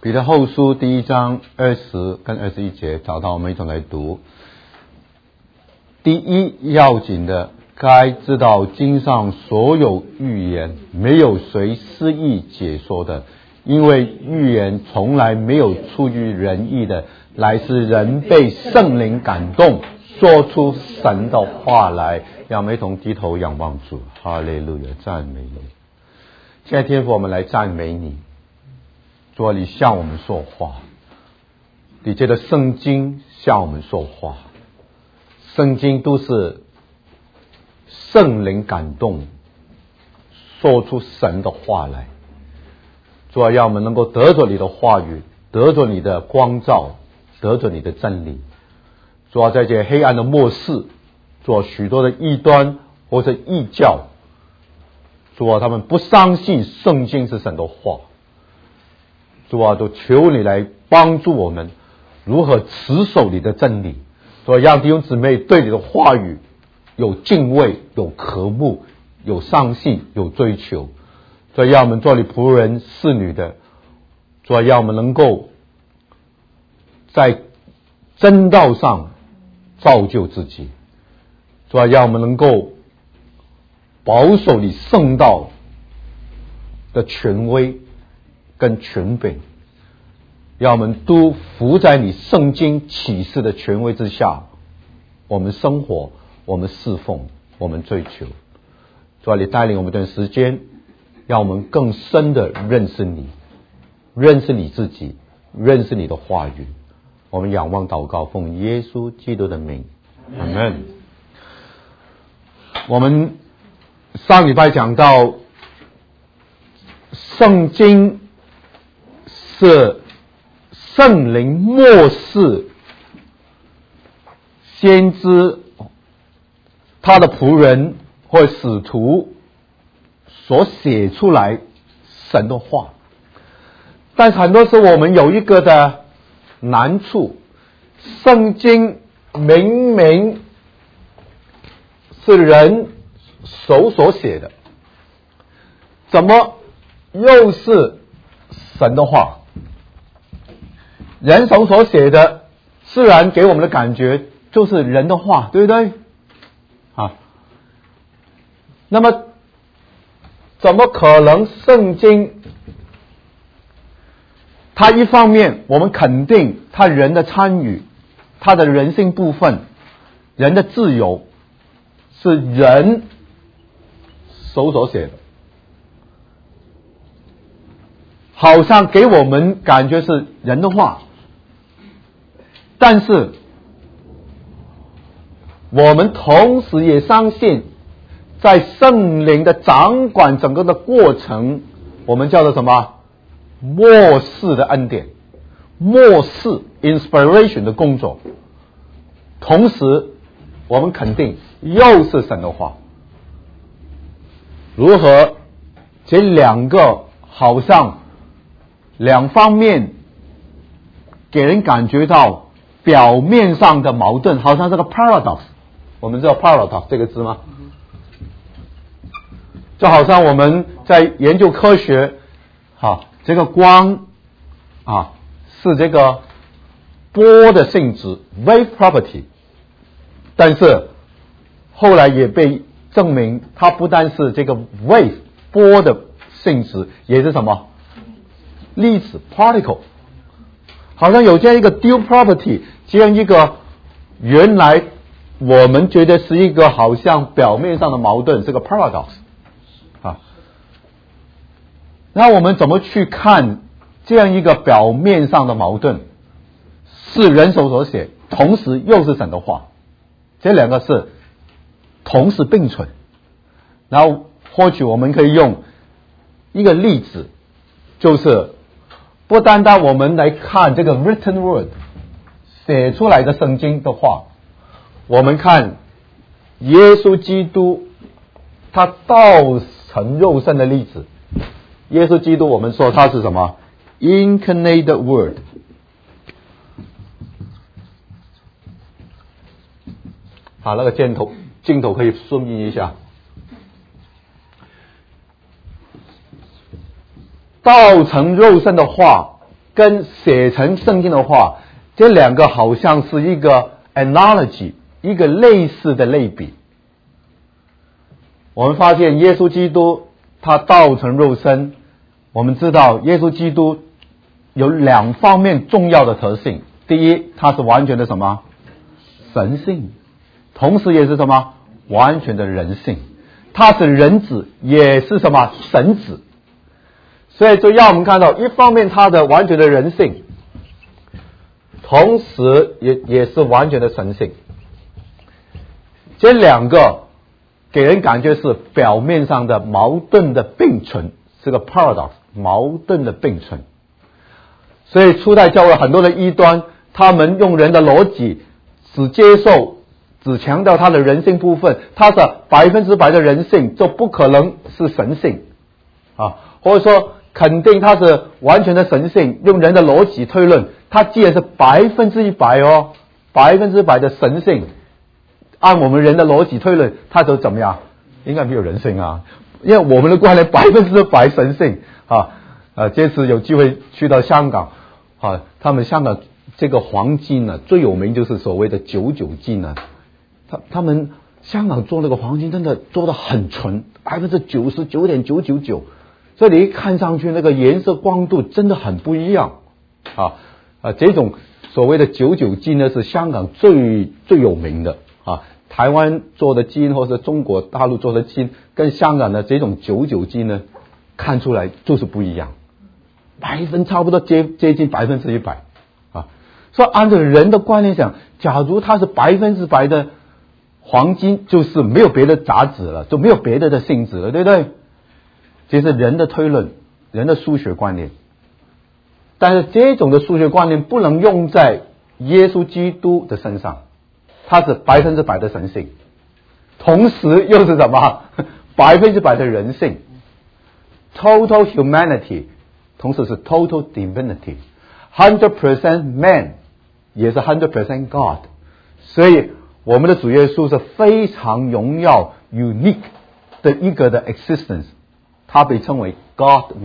彼得后书第1章20跟21节，找到我们一同来读。第一要紧的，该知道经上所有预言没有谁私意解说的，因为预言从来没有出于人意的，乃是人被圣灵感动，说出神的话来。让我们一同低头仰望主，哈利路亚，赞美你。现在天父，我们来赞美你。主啊，你向我们说话，你借着圣经向我们说话，圣经都是圣灵感动，说出神的话来。主啊，让我们能够得着你的话语，得着你的光照，得着你的真理。主啊，在这黑暗的末世，主啊，许多的异端或者异教，主啊，他们不相信圣经是神的话。主啊，都求你来帮助我们如何持守你的真理。主啊，让弟兄姊妹对你的话语有敬畏，有渴慕，有相信，有追求。主啊，让我们做你仆人侍女的，主啊，让我们能够在真道上造就自己。主啊，让我们能够保守你圣道的权威跟权柄，让我们都服在你圣经启示的权威之下，我们生活，我们侍奉，我们追求。主啊，你带领我们这段时间，让我们更深的认识你，认识你自己，认识你的话语。我们仰望祷告，奉耶稣基督的名，阿们。我们上礼拜讲到圣经是圣灵默示先知他的仆人或使徒所写出来神的话。但是很多时候我们有一个的难处，圣经明明是人手所写的，怎么又是神的话？人手所写的自然给我们的感觉就是人的话，对不对啊？那么怎么可能圣经它一方面我们肯定它人的参与，它的人性部分，人的自由是人手所写的，好像给我们感觉是人的话，但是我们同时也相信在圣灵的掌管整个的过程，我们叫做什么？默示的恩典，默示 inspiration 的工作。同时我们肯定又是神的话。如何这两个好像两方面给人感觉到表面上的矛盾，好像这个 paradox， 我们知道 paradox 这个字吗？就好像我们在研究科学，这个光是这个波的性质 wave property， 但是后来也被证明它不但是这个 wave 波的性质，也是什么粒子 particle， 好像有这样一个 dual property， 这样一个原来我们觉得是一个好像表面上的矛盾，是个 paradox 那我们怎么去看这样一个表面上的矛盾？是人手所写，同时又是神的话，这两个是同时并存。然后或许我们可以用一个例子，就是不单单我们来看这个 written word 写出来的圣经的话，我们看耶稣基督他道成肉身的例子。耶稣基督我们说他是什么？ incarnate word。 那个镜头可以zoom in一下。道成肉身的话跟写成圣经的话，这两个好像是一个 analogy， 一个类似的类比。我们发现耶稣基督他道成肉身，我们知道耶稣基督有两方面重要的特性。第一，他是完全的什么？神性，同时也是什么？完全的人性。他是人子，也是什么？神子。所以就让我们看到，一方面他的完全的人性，同时也是完全的神性。这两个给人感觉是表面上的矛盾的并存，是个 paradox， 矛盾的并存。所以初代教会很多的异端，他们用人的逻辑，只强调他的人性部分，他是100%的人性，就不可能是神性啊，或者说肯定他是完全的神性，用人的逻辑推论，他既然是100%哦，100%的神性，按我们人的逻辑推论，他就怎么样？应该没有人性啊，因为我们的观念100%神性啊。这次有机会去到香港啊，他们香港这个黄金呢，最有名就是所谓的99金呢。他们香港做那个黄金真的做得很纯，99.999%，所以你一看上去那个颜色光度真的很不一样这种所谓的99金呢是香港最有名的啊。台湾做的金或者中国大陆做的金跟香港的这种99金呢看出来就是不一样，差不多接近100%啊。所以按照人的观念想，假如它是100%的黄金，就是没有别的杂质了，就没有别的性质了，对不对？这是人的推论，人的数学观念。但是这种的数学观念不能用在耶稣基督的身上，他是100%的神性，同时又是什么？100%的人性 ，total humanity， 同时是 total divinity， 100% man， 也是 100% God。所以我们的主耶稣是非常荣耀 unique 的一个的 existence， 他被称为 God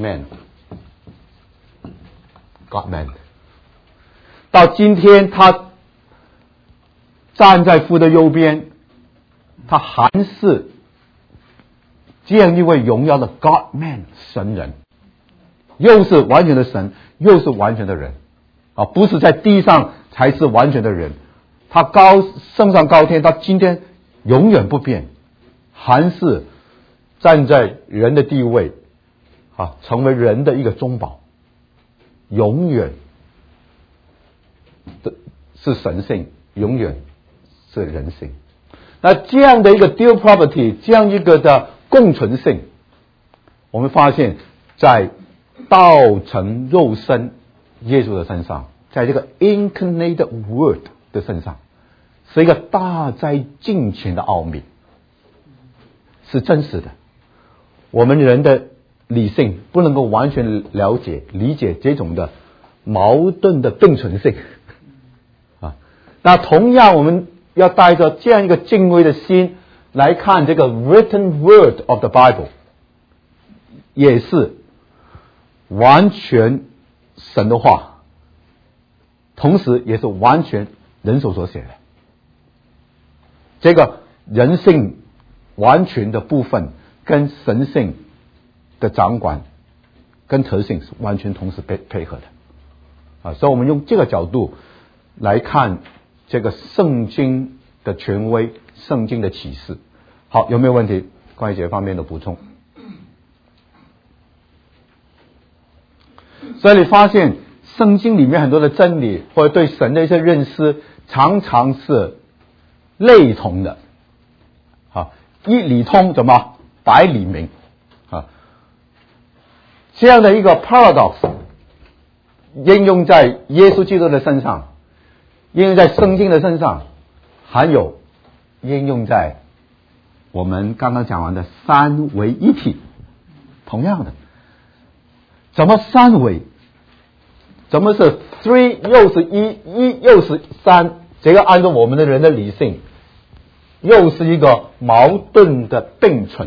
Man。God Man， 到今天他站在父的右边，他还是这样一位荣耀的 God Man 神人，又是完全的神，又是完全的人不是在地上才是完全的人。他升上高天，他今天永远不变，还是站在人的地位成为人的一个中保，永远是神性，永远是人性。那这样的一个 dual property， 这样一个的共存性，我们发现在道成肉身耶稣的身上，在这个 incarnate word 的身上，是一个大在近前的奥秘，是真实的。我们人的理性不能够完全了解理解这种的矛盾的并存性那同样我们要带着这样一个敬畏的心来看这个 written word of the Bible， 也是完全神的话，同时也是完全人手所写的。这个人性完全的部分跟神性的掌管跟特性是完全同时配合的所以我们用这个角度来看这个圣经的权威，圣经的启示。好，有没有问题？关于这方面的补充？所以你发现圣经里面很多的真理或者对神的一些认识常常是类同的一理通怎么百理明这样的一个 paradox 应用在耶稣基督的身上，应用在圣经的身上，还有应用在我们刚刚讲完的三位一体。同样的，怎么三位？怎么是 three 又是一又是三？这个按照我们的人的理性又是一个矛盾的并存。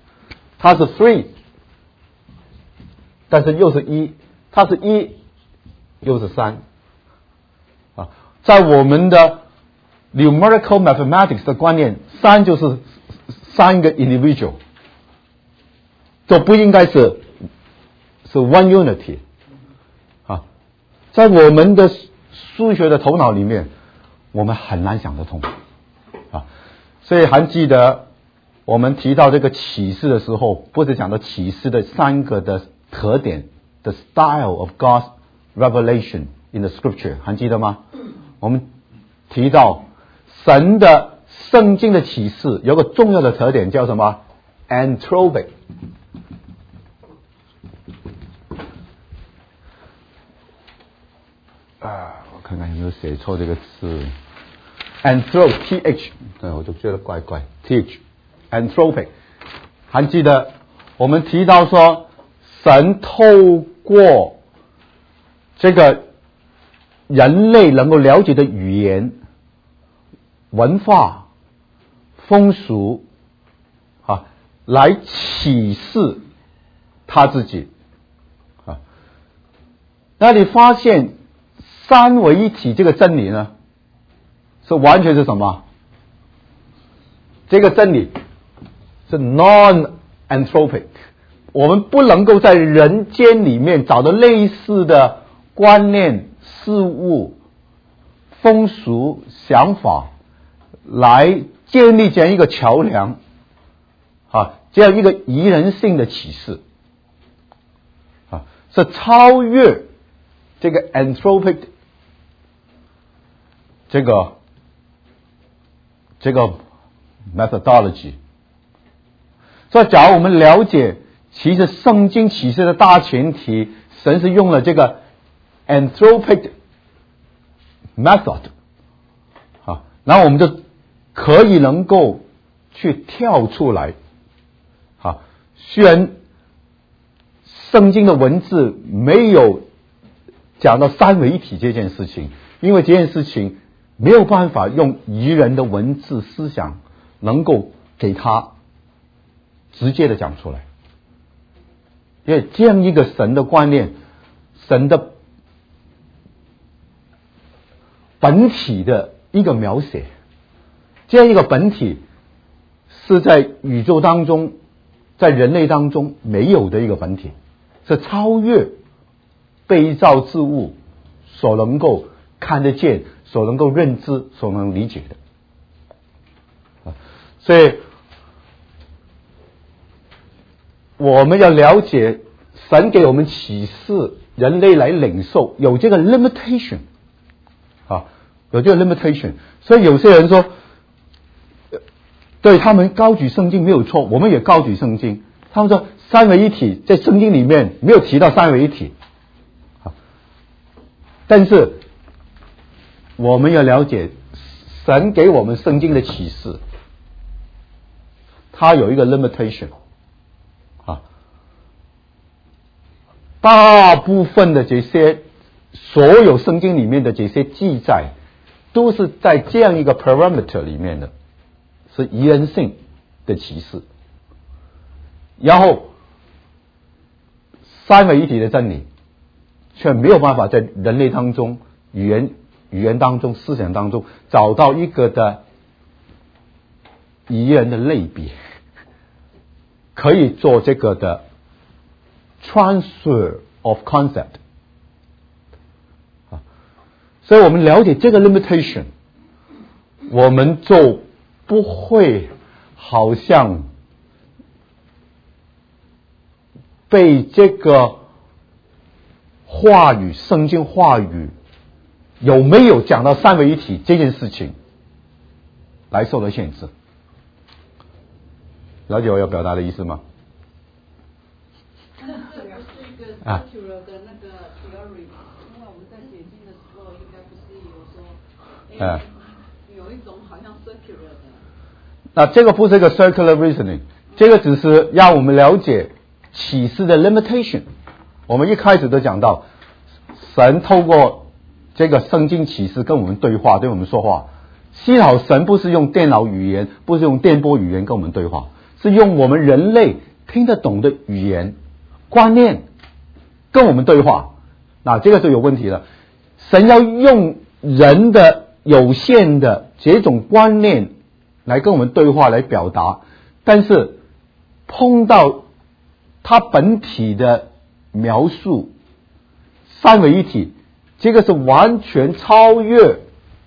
它是 three， 但是又是一，它是一， 又是3啊。在我们的 numerical mathematics 的观念，3就是3个 individual， 都不应该是 one unity 啊。在我们的数学的头脑里面，我们很难想得通啊。所以还记得我们提到这个启示的时候，不是讲到启示的3个的特点 ，the style of God's revelation in the scripture， 还记得吗？我们提到神的圣经的启示有个重要的特点叫什么 ？anthropic。我看看有没有写错这个字 ，anthropic， 对，我就觉得怪怪 ，th，anthropic， 还记得我们提到说，神透过这个人类能够了解的语言、文化、风俗啊，来启示他自己啊。那你发现三位一体这个真理呢，是完全是什么？这个真理是 non-anthropic， 我们不能够在人间里面找到类似的观念、事物、风俗、想法来建立这样一个桥梁啊，这样一个宜人性的启示啊，是超越这个 anthropic 这个 methodology。所以假如我们了解其实圣经启示的大前提，神是用了这个 anthropic method 啊，然后我们就可以能够去跳出来啊。虽然圣经的文字没有讲到三位一体这件事情，因为这件事情没有办法用愚人的文字思想能够给他直接的讲出来，因为这样一个神的观念，神的本体的一个描写，这样一个本体是在宇宙当中，在人类当中没有的一个本体，是超越被造之物所能够看得见、所能够认知、所能理解的。所以我们要了解神给我们启示，人类来领受有这个 limitation 啊，有这个 limitation。所以有些人说，对，他们高举圣经没有错，我们也高举圣经。他们说三位一体在圣经里面没有提到三位一体啊，但是我们要了解神给我们圣经的启示，它有一个 limitation 啊。大部分的这些所有圣经里面的这些记载，都是在这样一个 parameter 里面的，是宜人性的启示。然后三位一体的真理却没有办法在人类当中、语言当中、思想当中找到一个的宜人的类别，可以做这个的 transfer of concept 所以我们了解这个 limitation， 我们就不会好像被这个话语、圣经话语有没有讲到三位一体这件事情来受到限制。了解我要表达的意思吗？ 那这不是一个 circular 的那个 theory 吗？因为我们在解经的时候，应该不是有说，有一种好像 circular 的。 那这个不是一个 circular reasoning， 这个只是让我们了解启示的 limitation。我们一开始都讲到，神透过这个圣经启示跟我们对话，对我们说话。幸好神不是用电脑语言，不是用电波语言跟我们对话，是用我们人类听得懂的语言、观念跟我们对话， 那这个就有问题了。神要用人的有限的这种观念来跟我们对话，来表达，但是碰到他本体的描述，三位一体，这个是完全超越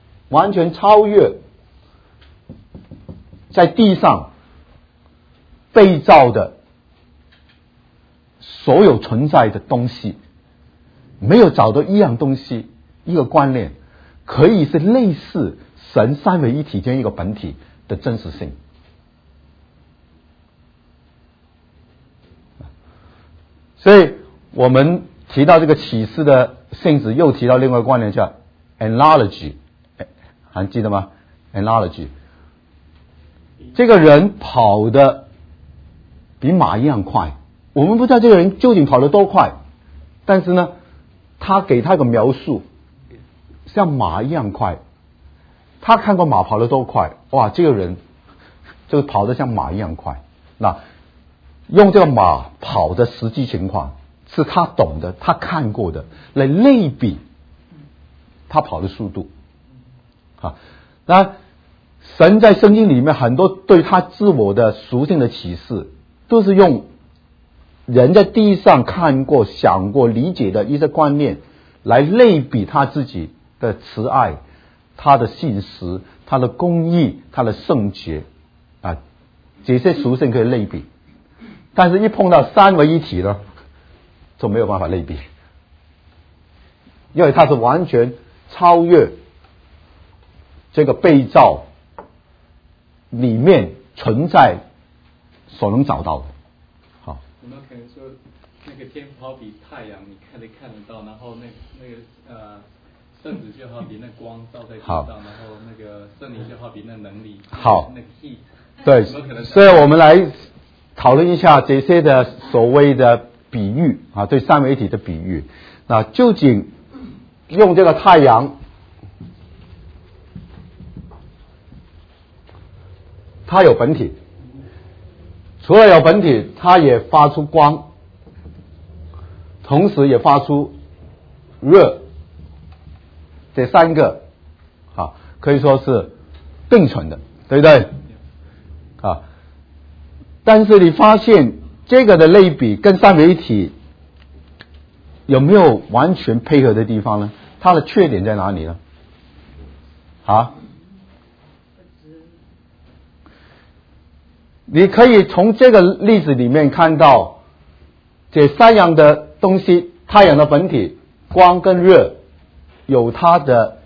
在地上被造的所有存在的东西，没有找到一样东西，一个观念可以是类似神三位一体间一个本体的真实性。所以我们提到这个启示的性质，又提到另外一个观念叫 analogy， 还记得吗？ analogy， 这个人跑得比马一样快，我们不知道这个人究竟跑得多快，但是呢他给他一个描述，像马一样快。他看过马跑得多快，哇，这个人就是跑得像马一样快。那用这个马跑的实际情况是他懂的，他看过的，来类比他跑的速度。那神在圣经里面很多对他自我的属性的启示，都是用人在地上看过、想过、理解的一些观念来类比他自己的慈爱、他的信实、他的公义、他的圣洁啊，这些属性可以类比。但是一碰到三位一体呢，就没有办法类比，因为它是完全超越这个被造里面存在所能找到的。好， 有没有可能说，那个天好比太阳，你看得到，然后那个圣子就好比那光照在地上，然后那个圣灵就好比那能力， 好， 那个 heat， 对，所以我们来讨论一下这些的所谓的比喻啊，对三位一体的比喻。那究竟用这个太阳，它有本体，除了有本体，它也发出光，同时也发出热，这三个啊可以说是并存的，对不对？啊，但是你发现这个的类比跟三位一体有没有完全配合的地方呢？它的缺点在哪里呢？啊？你可以从这个例子里面看到，这三样的东西，太阳的本体、光跟热，有它的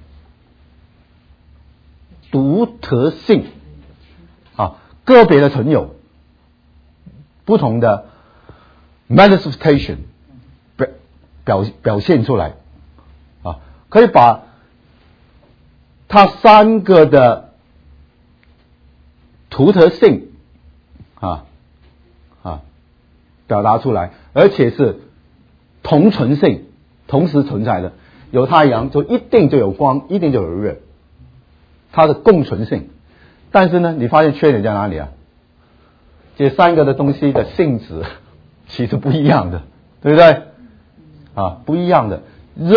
独特性啊，个别的存有不同的 manifestation 表现出来啊，可以把它三个的独特性表达出来，而且是同存性，同时存在的。有太阳就一定就有光，一定就有热，它的共存性。但是呢，你发现缺点在哪里啊？这三个的东西的性质其实不一样的，对不对？啊，不一样的。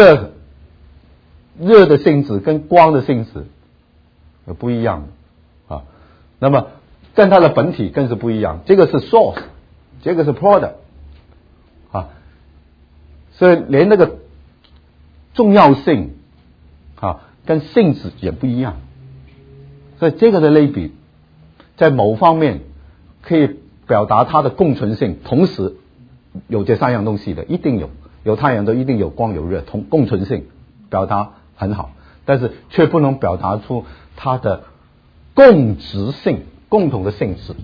热的性质跟光的性质不一样的啊。那么跟它的本体更是不一样，这个是 source， 这个是 product 啊，所以连那个重要性啊跟性质也不一样。所以这个的类比在某方面可以表达它的共存性，同时有这三样东西的一定有太阳的一定有光有热，共存性表达很好，但是却不能表达出它的共质性，共同的性质。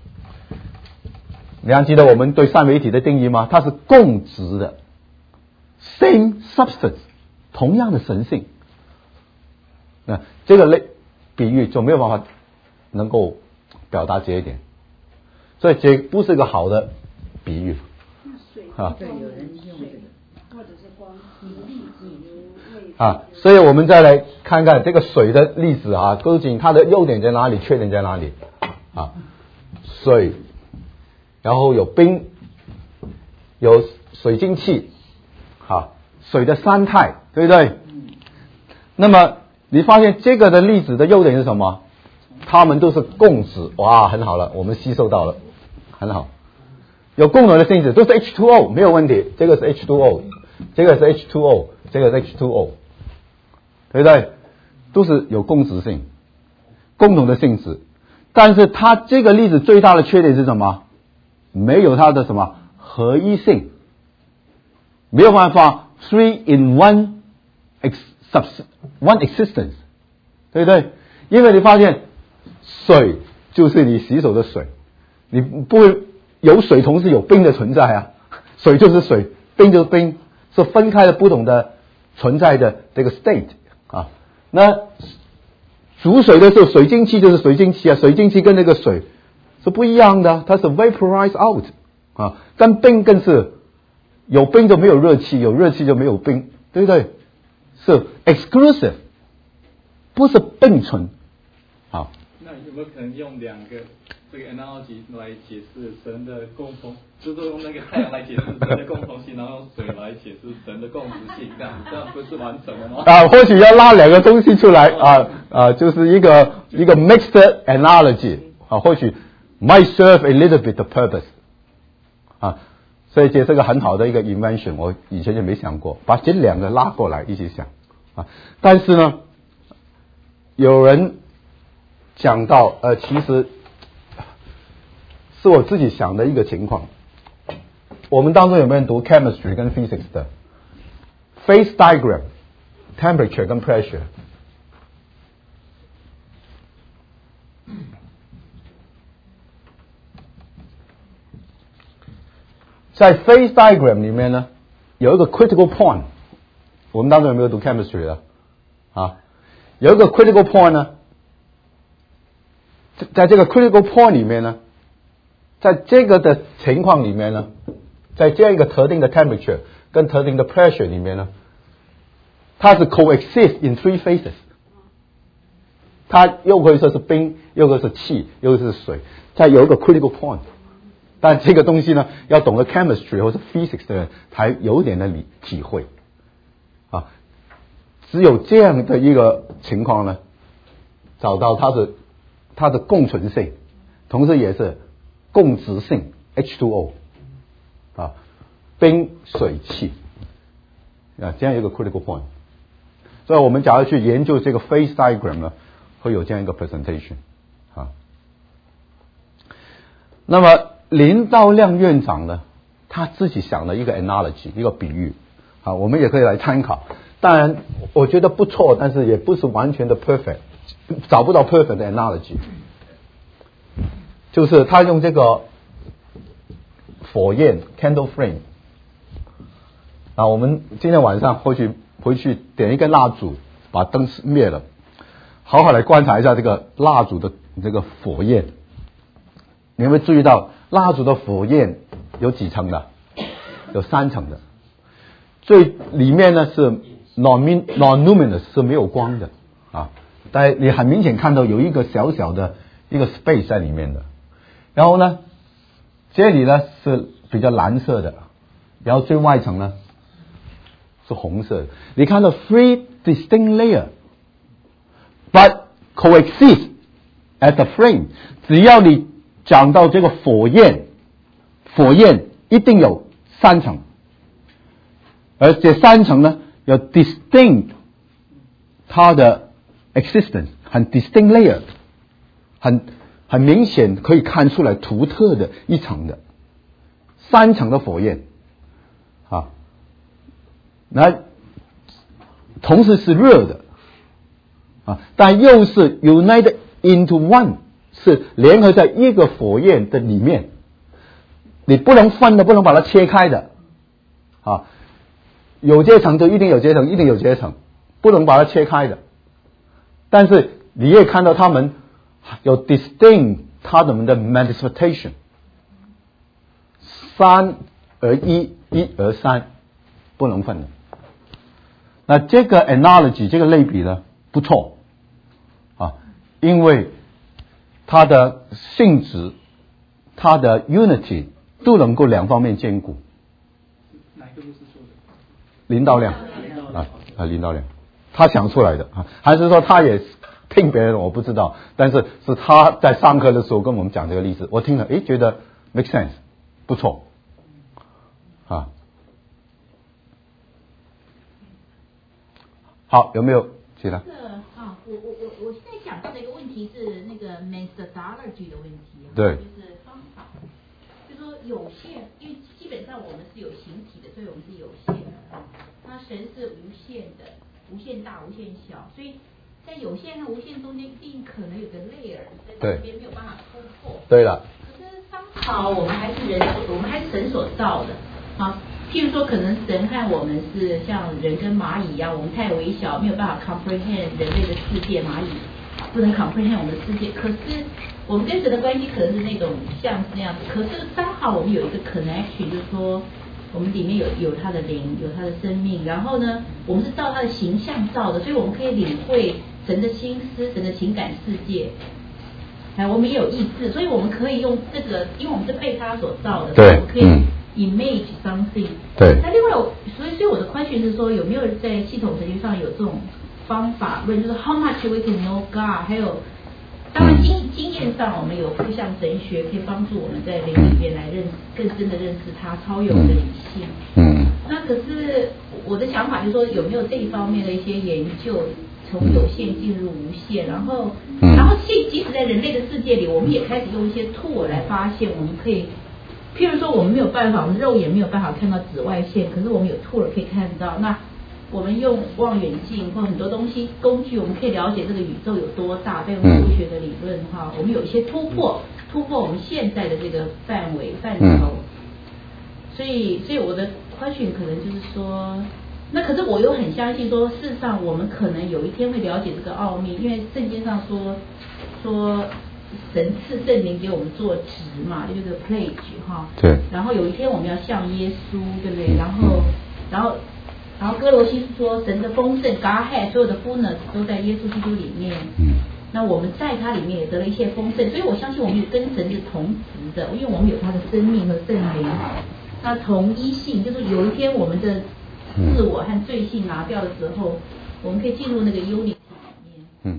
你还记得我们对三位一体的定义吗？它是共质的 same substance， 同样的神性。那这个比喻就没有办法能够表达这一点，所以这不是一个好的比喻啊。 对，有人用这个，或者是光所以我们再来看看这个水的例子啊，究竟它的优点在哪里，缺点在哪里啊？水，然后有冰，有水蒸气， 水的三态，对不对？那么你发现这个的粒子的优点是什么？它们都是共质，哇，很好了，我们吸收到了，很好，有共同的性质，都是 H2O 没有问题，这个是 H2O， 这个是 H2O， 这个是 H2O， 对不对？都是有共质性，共同的性质，但是它这个粒子最大的缺点是什么？没有它的什么合一性，没有办法 three in one existence， 对不对？因为你发现水就是你洗手的水，你不会有水同时有冰的存在啊，水就是水，冰就是冰，是分开的不同的存在的这个 state 啊。那煮水的时候，水蒸气就是水蒸气啊，水蒸气跟那个水是不一样的，它是 vaporize out 啊，跟冰更是有冰就没有热气，有热气就没有冰，对不对？是 exclusive， 不是并存。好， 那有没有可能用两个这个 analogy 来解释神的共同，就是用那个太阳来解释神的共同性，然后用水来解释神的共识性，这样不是完整的吗？ 或许要拉两个东西出来就是一个 mixed analogy 或许 might serve a little bit of purpose 所以这是个很好的一个 invention， 我以前就没想过把这两个拉过来一起想但是呢，有人讲到其实是我自己想的一个情况。我们当中有没有人读 chemistry 跟 physics 的 phase diagram temperature 跟 pressure？ 在 phase diagram 里面呢，有一个 critical point， 我们当中有没有读 chemistry 的有一个 critical point 呢，在这个 critical point 里面呢，在这个的情况里面呢，在这样一个特定的 temperature 跟特定的 pressure 里面呢，它是 coexist in three phases， 它又可以说是冰，又可以是气，又可以是水，在有一个 critical point。但这个东西呢，要懂得 chemistry 或者 physics 的人才有点的体会只有这样的一个情况呢，找到它的共存性，同时也是共质性 H2O 冰水气这样一个 critical point。所以我们假如去研究这个 phase diagram 呢，会有这样一个 presentation 那么林道亮院长呢，他自己想了一个 analogy， 一个比喻我们也可以来参考。当然我觉得不错，但是也不是完全的 perfect， 找不到 perfect 的 analogy。就是他用这个火焰 candle flame 我们今天晚上或许回去点一根蜡烛，把灯灭了，好好来观察一下这个蜡烛的这个火焰。你会注意到蜡烛的火焰有几层的？有3层的。最里面呢是 non-luminous 是没有光的但你很明显看到有一个小小的一个 space 在里面的。然后呢，这里呢是比较蓝色的，然后最外层呢是红色的。你看到 three distinct layer but coexist as a flame。 只要你讲到这个火焰一定有3层，而这3层呢有 distinct 它的 existence， 很 distinct layer， 很明显可以看出来独特的一层的3层的火焰那同时是热的但又是 united into one， 是联合在一个火焰的里面，你不能分的，不能把它切开的有这层就一定有这层，一定有这层，不能把它切开的。但是你也看到他们有 distinct 他们的 manifestation， 3而1， 1而3，不能分的。那这个 analogy 这个类比呢不错因为它的性质它的 unity 都能够2方面兼顾。 哪一个不是说的？ 领导量领导量，他想出来的啊，还是说他也听别人我不知道，但是是他在上课的时候跟我们讲这个例子，我听了觉得 make sense， 不错啊。好，有没有其他？ 我现在想到的一个问题是那个 methodology 的问题对， 就是方法，就说有限，因为基本上我们是有形体的，所以我们是有限的。那神是无限的，无限大、无限小，所以在有限和无限中间一定可能有个 layer 在这边没有办法突破。 对了。 可是方法我们还是人，我们还是神所造的啊。譬如说，可能神和我们是像人跟蚂蚁一样，我们太微小，没有办法 comprehend 人类的世界，蚂蚁不能 comprehend 我们的世界。可是我们跟神的关系可能是那种像是那样子。可是刚好我们有一个 connection， 就是说我们里面有他的灵，有他的生命，然后呢，我们是照他的形象造的，所以我们可以领会神的心思、神的情感世界。我们也有意志，所以我们可以用这个，因为我们是被他所造的，所以我们可以image something。 对。 那另外所以我的 question 是说，有没有在系统神学上有这种方法论，就是 how much we can know God， 还有当然经验上我们有负向神学可以帮助我们在灵里面来更深的认识他，超越我们的理性。那可是我的想法就是说，有没有这一方面的一些研究，从有限进入无限，然后即使在人类的世界里，我们也开始用一些 tool 来发现，我们可以。譬如说，我们没有办法，我们肉眼没有办法看到紫外线，可是我们有 tool 可以看到。那我们用望远镜或很多东西工具，我们可以了解这个宇宙有多大。再用数学的理论哈，我们有一些突破我们现在的这个范畴。所以我的 question 可能就是说，那可是我又很相信说，事实上我们可能有一天会了解这个奥秘，因为圣经上说。神赐圣灵给我们做职嘛，就是 pledge 哈。 对。 然后有一天我们要像耶稣，对不对？然后哥罗西说，神的丰盛 Godhead 所有的 fullness 都在耶稣基督里面。那我们在他里面也得了一些丰盛，所以我相信我们也跟神是同职的，因为我们有他的生命和圣灵。那同一性就是有一天我们的自我和罪性拿掉的时候，我们可以进入那个unity里面。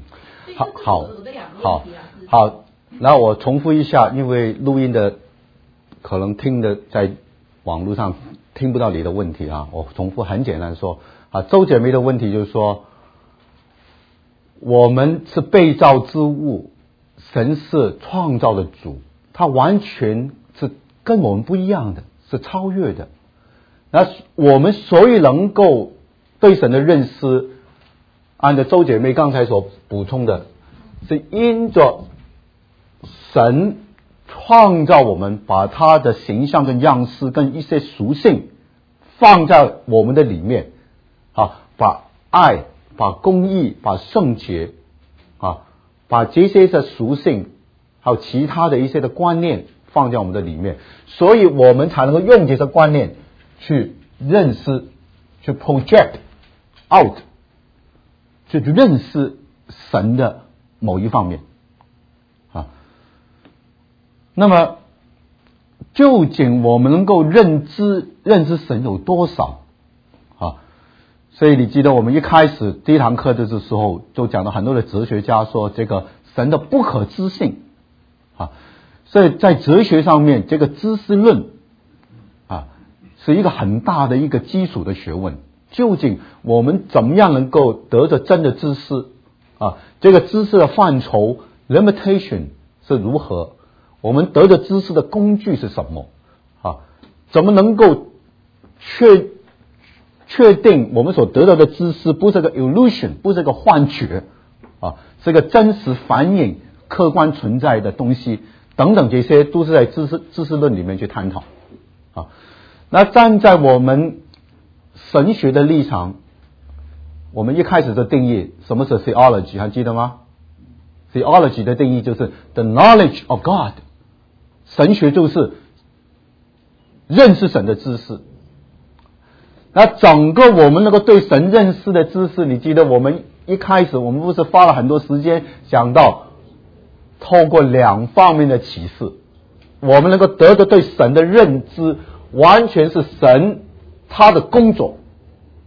好，那我重复一下，因为录音的可能听的在网络上听不到你的问题啊，我重复很简单说啊，周姐妹的问题就是说，我们是被造之物，神是创造的主，他完全是跟我们不一样的，是超越的。那我们所以能够对神的认识，按照周姐妹刚才所补充的，是因着神创造我们，把他的形象跟样式跟一些属性放在我们的里面啊，把爱、把公义、把圣洁啊，把这些的属性还有其他的一些的观念放在我们的里面，所以我们才能够用这些观念去认识，去 project out， 去认识神的某一方面啊。那么究竟我们能够认知神有多少啊？所以你记得我们一开始第一堂课的时候就讲到很多的哲学家说这个神的不可知性啊，所以在哲学上面这个知识论啊是一个很大的一个基础的学问。究竟我们怎么样能够得着真的知识啊？这个知识的范畴 limitation 是如何？我们得着知识的工具是什么啊？怎么能够确定我们所得到的知识不是个 illusion， 不是个幻觉啊，是个真实反映客观存在的东西等等，这些都是在知识论里面去探讨啊。那站在我们神学的立场，我们一开始的定义什么是 theology 还记得吗？ theology 的定义就是 the knowledge of God， 神学就是认识神的知识。那整个我们那个对神认识的知识，你记得我们一开始我们不是花了很多时间讲到透过两方面的启示，我们能够得到对神的认知完全是神他的工作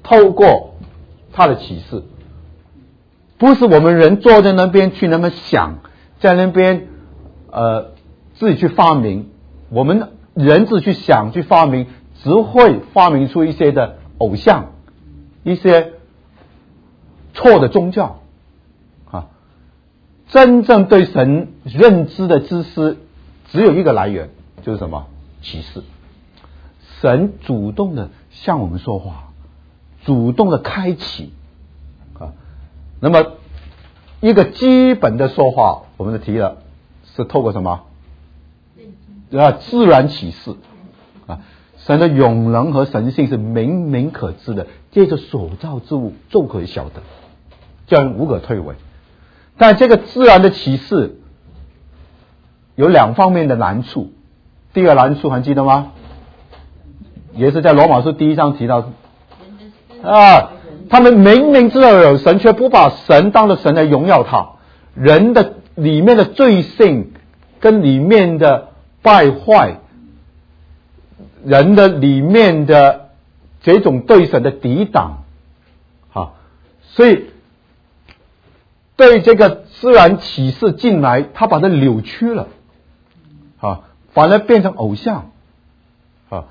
透过他的启示，不是我们人坐在那边去那么想，在那边自己去发明。我们人自己去想去发明，只会发明出一些的偶像，一些错的宗教啊。真正对神认知的知识只有一个来源，就是什么？启示。神主动的向我们说话，主动的开启啊。那么一个基本的说话，我们的提了是透过什么？自然启示啊。神的永能和神性是明明可知的，借着所造之物就可以晓得，叫人无可推诿。但这个自然的启示有两方面的难处。第一个难处还记得吗？也是在罗马书第1章提到啊，他们明明知道有神，却不把神当着神来荣耀他。人的里面的罪性跟里面的败坏，人的里面的这种对神的抵挡啊，所以对这个自然启示进来，他把它扭曲了啊，反而变成偶像啊。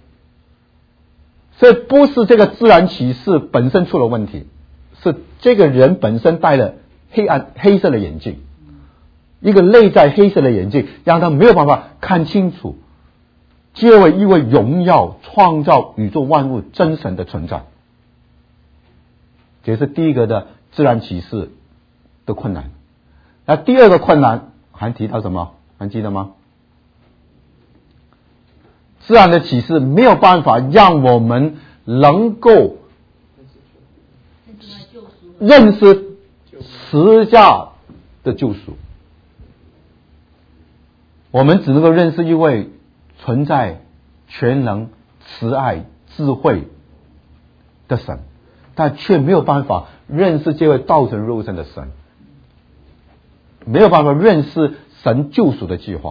所以不是这个自然启示本身出了问题，是这个人本身戴了黑色的眼镜，一个内在黑色的眼镜，让他没有办法看清楚这位一位荣耀创造宇宙万物真神的存在。这是第一个的自然启示的困难。那第二个困难还提到什么？还记得吗？自然的启示没有办法让我们能够认识十架的救赎，我们只能够认识一位存在全能慈爱智慧的神，但却没有办法认识这位道成肉身的神，没有办法认识神救赎的计划。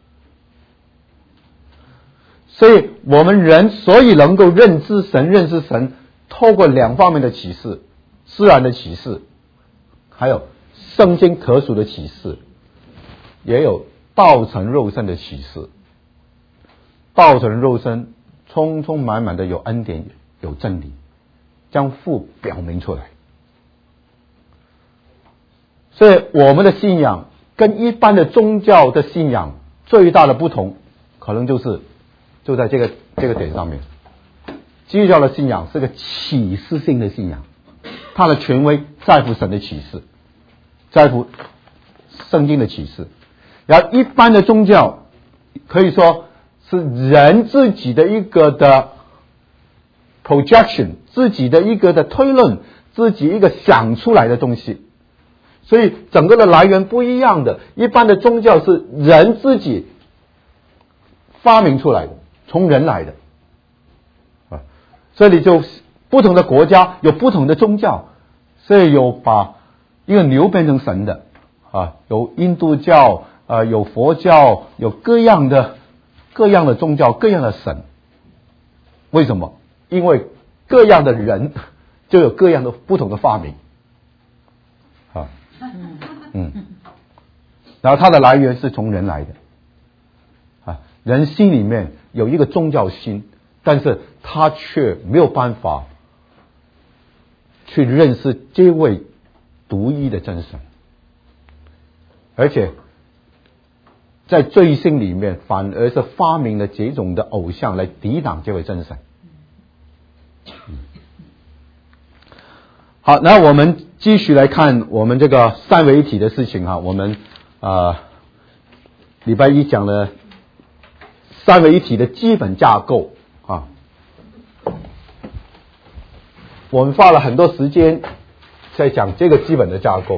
所以我们人所以能够认识神，透过两方面的启示，自然的启示，还有圣经可属的启示，也有道成肉身的启示。道成肉身充充满满的有恩典有真理，将父表明出来。所以我们的信仰跟一般的宗教的信仰最大的不同，可能就在这个点上面。基督教的信仰是个启示性的信仰，它的权威在乎神的启示，在乎圣经的启示。然后一般的宗教可以说是人自己的一个的 projection， 自己的一个的推论，自己一个想出来的东西，所以整个的来源不一样的。一般的宗教是人自己发明出来的，从人来的啊，这里就不同的国家有不同的宗教，所以有把一个牛变成神的啊，有印度教有佛教，有各样的宗教，各样的神。为什么？因为各样的人就有各样的不同的发明啊，然后它的来源是从人来的啊，人心里面有一个宗教心，但是他却没有办法去认识这位独一的真神，而且在罪性里面反而是发明了这种的偶像来抵挡这位真神。好，那我们继续来看我们这个三位一体的事情哈。我们礼拜一讲了三位一体的基本架构啊，我们花了很多时间在讲这个基本的架构。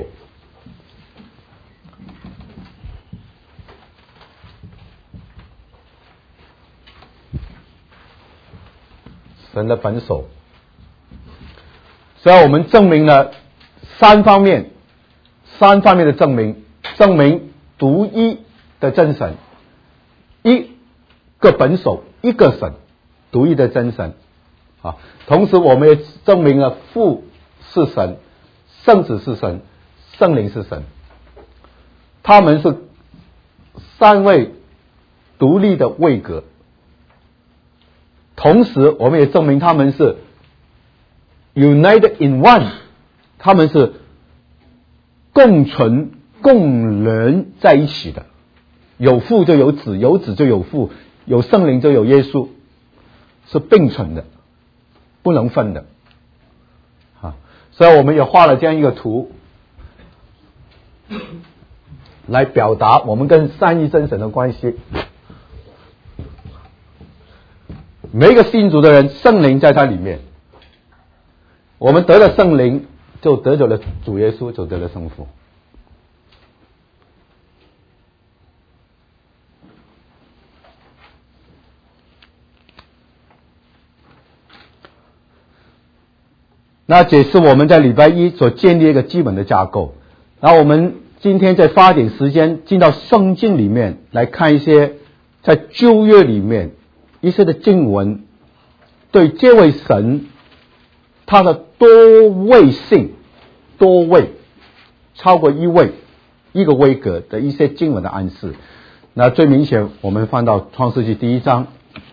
神的本首，所以我们证明了三方面的证明独一的真神，一个本首，一个神，独一的真神啊。同时我们也证明了父是神，圣子是神，圣灵是神，他们是三位独立的位格。同时我们也证明他们是 united in one， 他们是共存共人在一起的，有父就有子，有子就有父，有圣灵就有耶稣，是并存的，不能分的啊。所以我们也画了这样一个图来表达我们跟三一真神的关系。每一个信主的人，圣灵在他里面，我们得了圣灵就得着了主耶稣，就得了圣父。那解释我们在礼拜一所建立一个基本的架构，然后我们今天再花点时间进到圣经里面来看一些在旧约里面一些的经文对这位神他的多位性、多位超过一位一个位格的一些经文的暗示。那最明显我们翻到创世纪第1章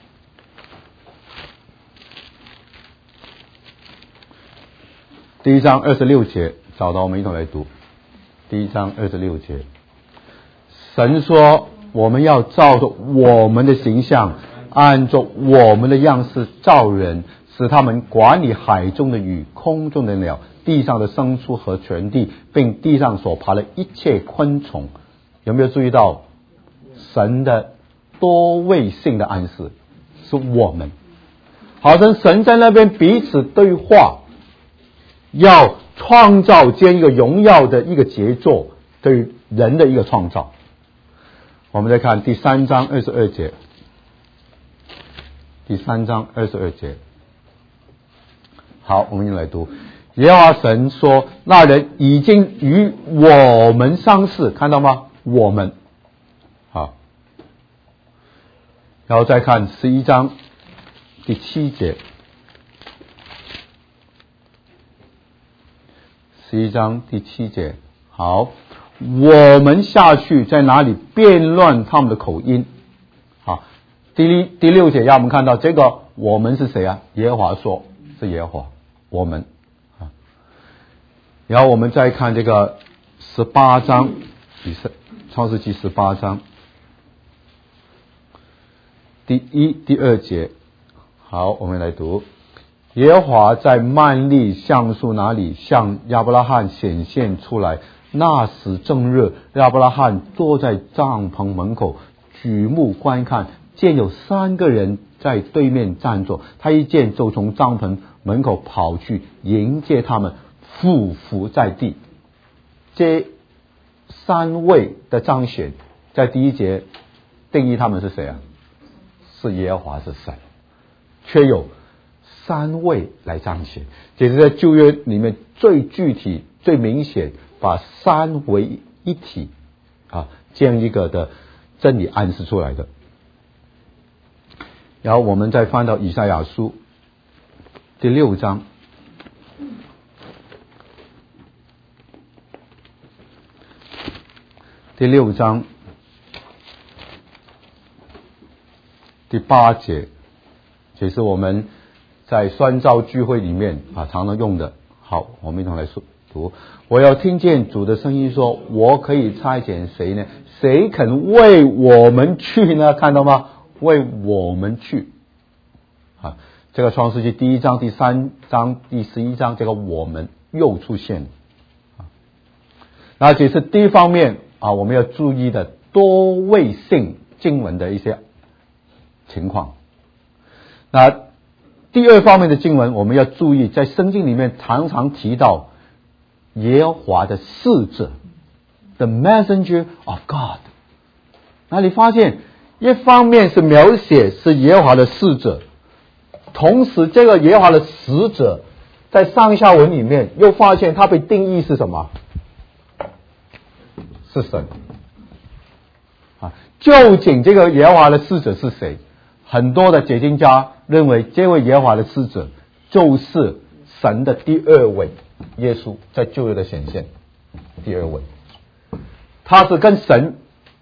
26节，找到我们一同来读。第1章26节，神说我们要照着我们的形象，按着我们的样式造人，使他们管理海中的鱼、空中的鸟、地上的牲畜和全地，并地上所爬的一切昆虫。有没有注意到神的多位性的暗示？是我们，好像神在那边彼此对话，要创造这样一个荣耀的一个杰作，对于人的一个创造。我们再看第3章22节，第3章22节。好，我们一起来读。耶和华神说，那人已经与我们相似，看到吗？我们。好，然后再看11章第7节。11章第7节。好，我们下去在哪里辩论他们的口音。好，第6节让我们看到这个我们是谁啊？耶和华说，是耶和华，我们。然后我们再看这个18章，创世纪18章第1、第2节。好，我们来读。耶和华在曼利橡树那里向亚伯拉罕显现出来，那时正热，亚伯拉罕坐在帐篷门口，举目观看，见有3个人在对面站着，他一见就从帐篷门口跑去迎接他们，俯伏在地。这3位的彰显在第1节定义他们是谁啊？是耶和华，是神，却有3位来彰显，这是在旧约里面最具体、最明显，把3为一体啊这样一个的真理暗示出来的。然后我们再翻到以赛亚书第6章，第6章第8节，这是我们在宣召聚会里面常常用的。好，我们一同来读。我要听见主的声音说，我可以差遣谁呢？谁肯为我们去呢？看到吗？为我们去啊！这个创世纪第1章、第3章、第11章，这个我们又出现啊。那这是第一方面啊，我们要注意的多位性经文的一些情况。那第2方面的经文，我们要注意，在圣经里面常常提到耶和华的使者 ，the messenger of God。那你发现，一方面是描写是耶和华的使者，同时这个耶和华的使者在上下文里面又发现他被定义是什么？是神啊！究竟这个耶和华的使者是谁？很多的解经家认为，这位耶和华的使者就是神的第二位，耶稣在旧约的显现，第二位，他是跟神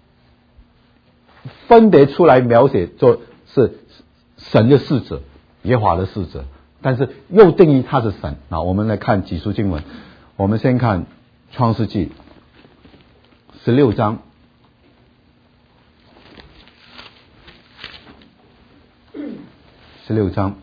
分别出来描写做是神的使者，耶和华的使者，但是又定义他是神。那我们来看几书经文，我们先看创世纪16章。16章，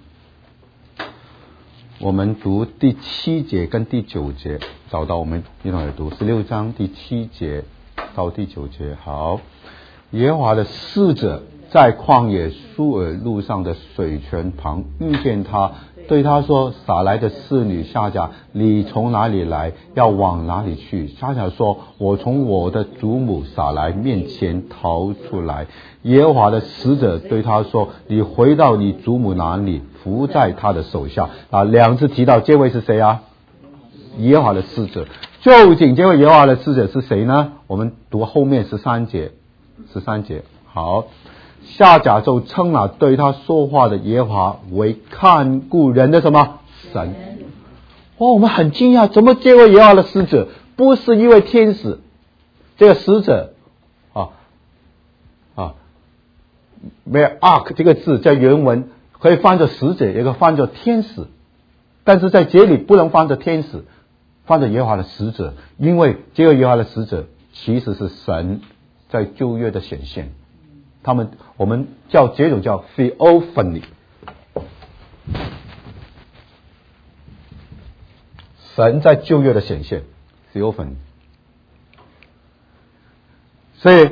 我们读第7节跟第9节，找到我们一同来读16章第7节到第9节。好，耶和华的使者在旷野苏尔路上的水泉旁遇见他，对他说：撒来的侍女夏甲，你从哪里来？要往哪里去？夏甲说：我从我的祖母撒来面前逃出来。耶和华的使者对他说：你回到你祖母那里，伏在他的手下。两次提到这位是谁啊？耶和华的使者。究竟这位耶和华的使者是谁呢？我们读后面13节。好，夏甲就称了对他说话的耶和华为看顾人的什么神。我们很惊讶，怎么这位耶和华的使者不是一位天使？这个使者没有 ark 这个字在原文可以翻作使者，也可以翻作天使，但是在这里不能翻作天使，翻作耶和华的使者，因为这个耶和华的使者其实是神在旧约的显现。我们叫这种叫 theophany， 神在旧约的显现 theophany。 所以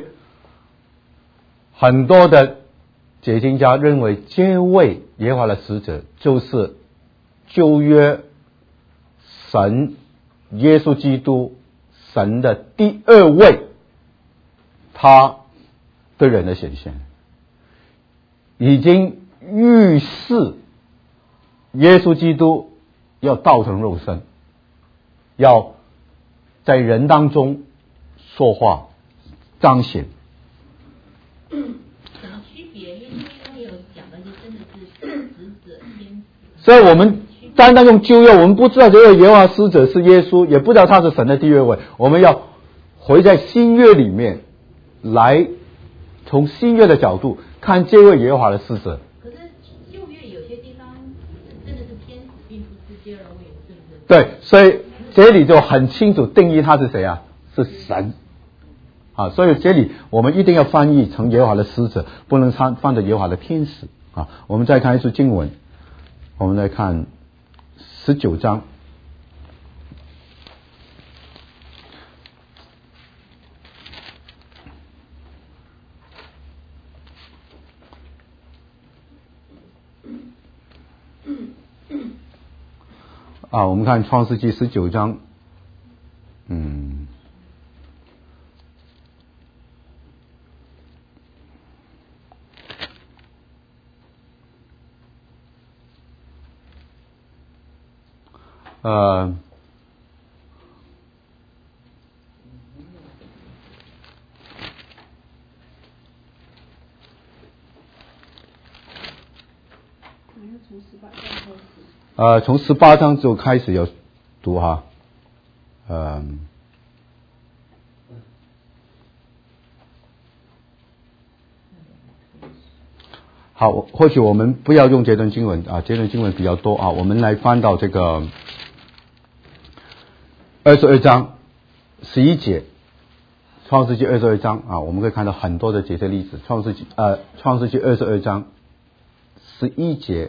很多的解经家认为这位耶和华的使者就是旧约神耶稣基督神的第二位，他对人的显现，已经预示耶稣基督要道成肉身，要在人当中说话彰显。 什么区别？因为他有讲的就真的是使者天使， 所以我们单单用旧约，我们不知道这位耶和华使者是耶稣，也不知道他是神的第二位。我们要回在新约里面来，从新约的角度看这位耶和华的使者。 可是旧约有些地方真的是天使，并不是第二位，是不是？ 对，所以这里就很清楚定义他是谁啊？是神。所以这里我们一定要翻译成耶和华的使者，不能翻作耶和华的天使。我们再看一处经文，我们来看19章。我们看创世纪19章，从18章就开始要读哈，好，或许我们不要用这段经文这段经文比较多我们来翻到这个22章11节，创世纪22章我们可以看到很多的这些例子。创世纪22章11节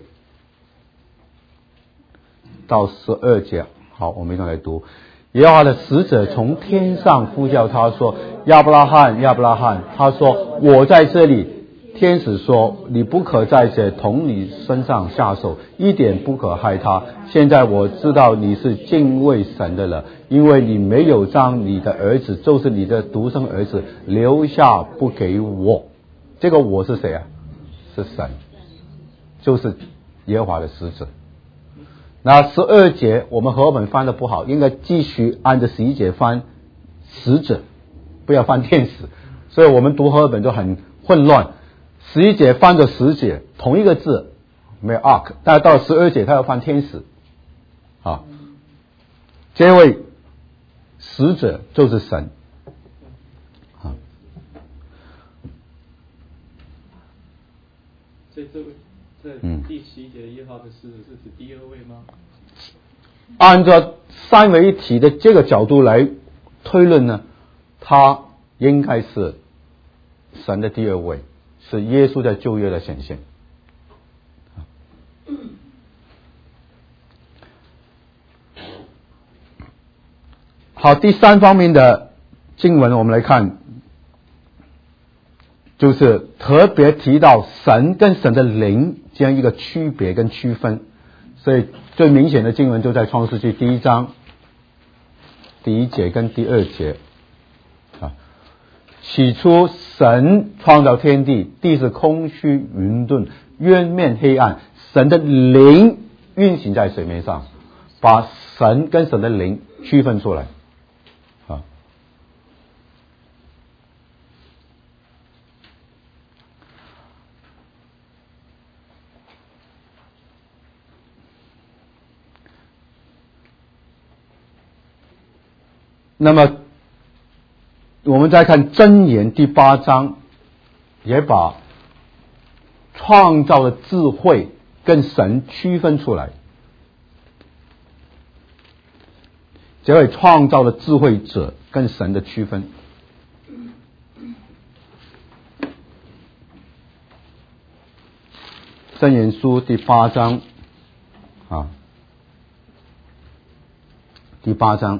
到12节，好，我们一同来读。耶和华的使者从天上呼叫他说：亚伯拉罕，亚伯拉罕。他说：我在这里。天使说：你不可在这童女身上下手，一点不可害他。现在我知道你是敬畏神的了，因为你没有将你的儿子，就是你的独生儿子留下不给我。这个我是谁啊？是神，就是耶和华的使者。那12节我们和合本翻的不好，应该继续按着11节翻使者，不要翻天使，所以我们读和合本就很混乱。11节翻着10节，同一个字没有 ark， 但到12节他要换天使啊，这位使者就是神啊。 所以这第11节1号的使者是指第二位吗？ 按照三位一体的这个角度来推论呢，他应该是神的第二位，是耶稣在旧约的显现。好，第三方面的经文我们来看，就是特别提到神跟神的灵这样一个区别跟区分，所以最明显的经文就在创世纪第1章第1节跟第2节啊。起初神创造天地，地是空虚云顿，渊面黑暗，神的灵运行在水面上，把神跟神的灵区分出来啊。那么我们再看箴言第8章，也把创造的智慧跟神区分出来。这位创造的智慧者跟神的区分。箴言书第8章啊，第8章。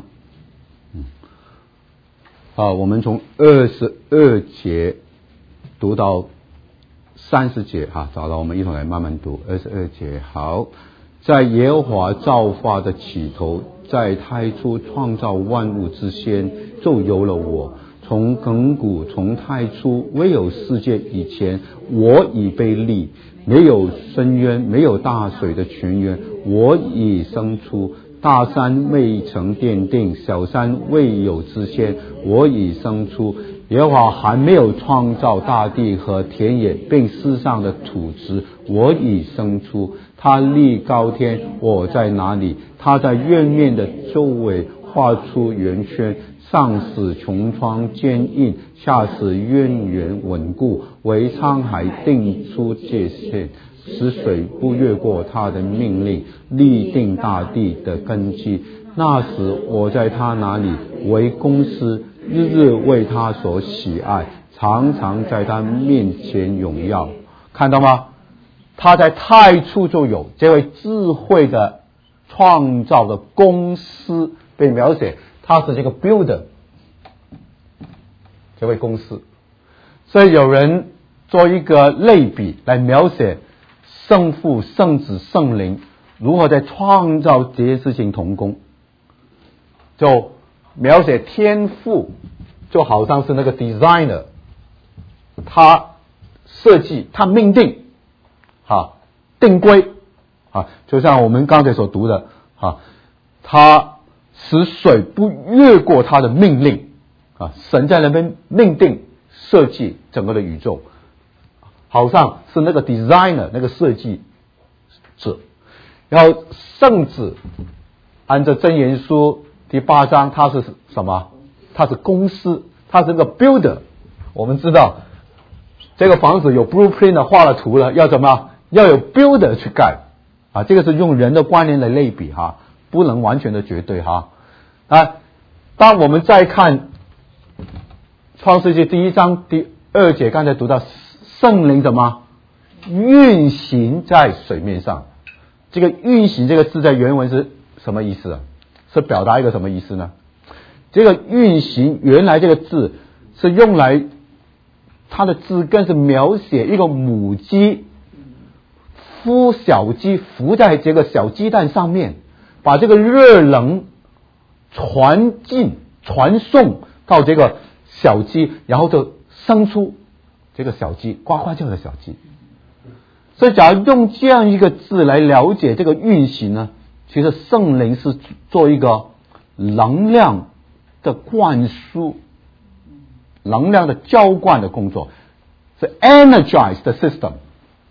好，我们从22节读到30节哈，找到我们一同来慢慢读22节。好，在耶和华造化的起头，在太初创造万物之先，就有了我。从亘古从太初，未有世界以前，我已被立，没有深渊，没有大水的泉源，我已生出。大山未曾奠定，小山未有之先，我已生出。耶和华还没有创造大地和田野，并世上的土质，我已生出。他立高天，我在哪里？他在渊面的周围画出圆圈，上使穹苍坚硬，下使渊源稳固，为沧海定出界限，使水不越过他的命令，立定大地的根基。那时我在他那里为公司，日日为他所喜爱，常常在他面前荣耀。看到吗？他在太初就有这位智慧的创造的公司被描写，他是这个 builder， 这位公司。所以有人做一个类比来描写圣父、圣子、圣灵如何在创造这些事情同工，就描写天父就好像是那个 designer， 他设计，他命定定规就像我们刚才所读的他使水不越过他的命令神在那边命定设计整个的宇宙，好像是那个 designer 那个设计者。然后圣子按照箴言书第8章，他是什么？他是公司，他是个 builder。我们知道这个房子有 blueprint 画了图了，要怎么？要有 builder 去盖这个是用人的观念来类比不能完全的绝对当我们再看创世纪第1章第2节，刚才读到圣灵怎么运行在水面上。这个运行这个字在原文是什么意思是表达一个什么意思呢？这个运行原来这个字是用来，它的字根是描写一个母鸡孵小鸡，孵在这个小鸡蛋上面，把这个热能传送到这个小鸡，然后就生出这个小鸡，呱呱叫的小鸡。所以假如用这样一个字来了解这个运行呢，其实圣灵是做一个能量的灌输，能量的浇灌的工作，是 energize the system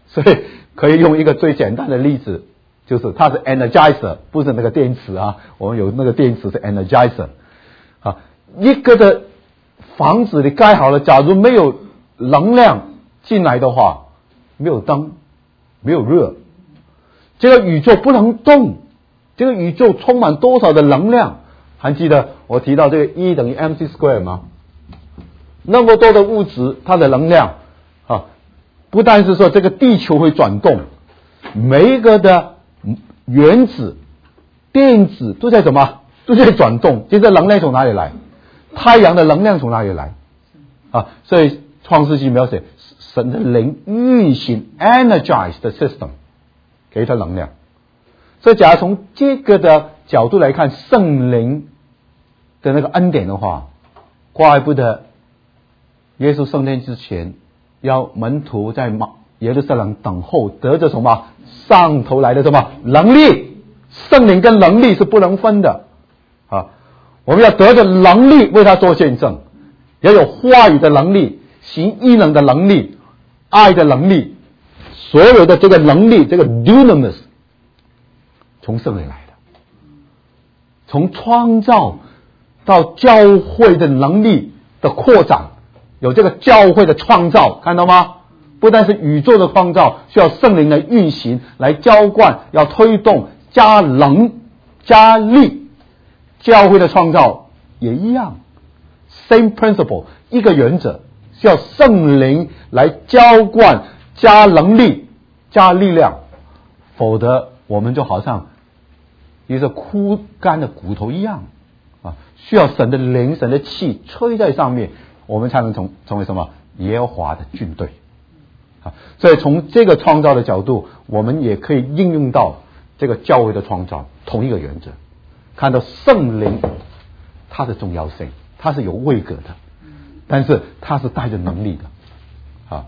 所以可以用一个最简单的例子，就是它是 energizer， 不是那个电池啊，我们有那个电池是 energizer 啊。一个的房子你盖好了，假如没有能量进来的话，没有灯，没有热，这个宇宙不能动。这个宇宙充满多少的能量？还记得我提到这个 E 等于 mc² 吗？那么多的物质，它的能量啊，不但是说这个地球会转动，每一个的原子、电子都在怎么？都在转动。这个能量从哪里来？太阳的能量从哪里来？啊，所以创世纪描写神的灵运行 energize the system， 给它能量。所以假如从这个的角度来看圣灵的那个恩典的话，怪不得耶稣升天之前要门徒在耶路撒冷等候，得着什么上头来的什么能力。圣灵跟能力是不能分的啊！我们要得着能力为他做见证，要有话语的能力，行异能的能力，爱的能力，所有的这个能力，这个 dunamis从圣灵来的，从创造到教会的能力的扩展，有这个教会的创造，看到吗？不但是宇宙的创造，需要圣灵来运行，来浇灌，要推动，加能加力。教会的创造也一样 ，same principle， 一个原则，需要圣灵来浇灌，加能力，加力量，否则我们就好像一个枯干的骨头一样啊！需要神的灵、神的气吹在上面，我们才能成为什么？耶和华的军队啊！所以从这个创造的角度，我们也可以应用到这个教会的创造，同一个原则，看到圣灵它的重要性，它是有位格的，但是它是带着能力的啊。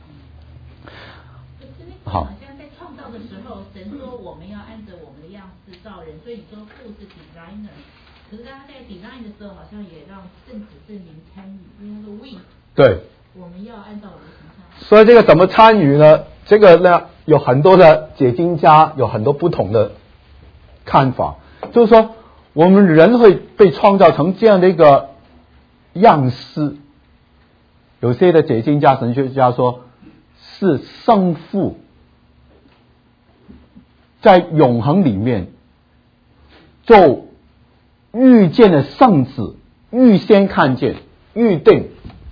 好。 的时候，神说我们要按着我们的样式造人，所以你说父是 designer， 可是他在 design 的时候，好像也让圣子圣灵参与，因为他说 we， 对， 我们要按照我们的形象。 所以这个怎么参与呢？这个呢有很多的解经家有很多不同的看法，就是说我们人会被创造成这样的一个样式，有些的解经家、神学家说是圣父在永恒里面就预见了圣子，预先看见，预定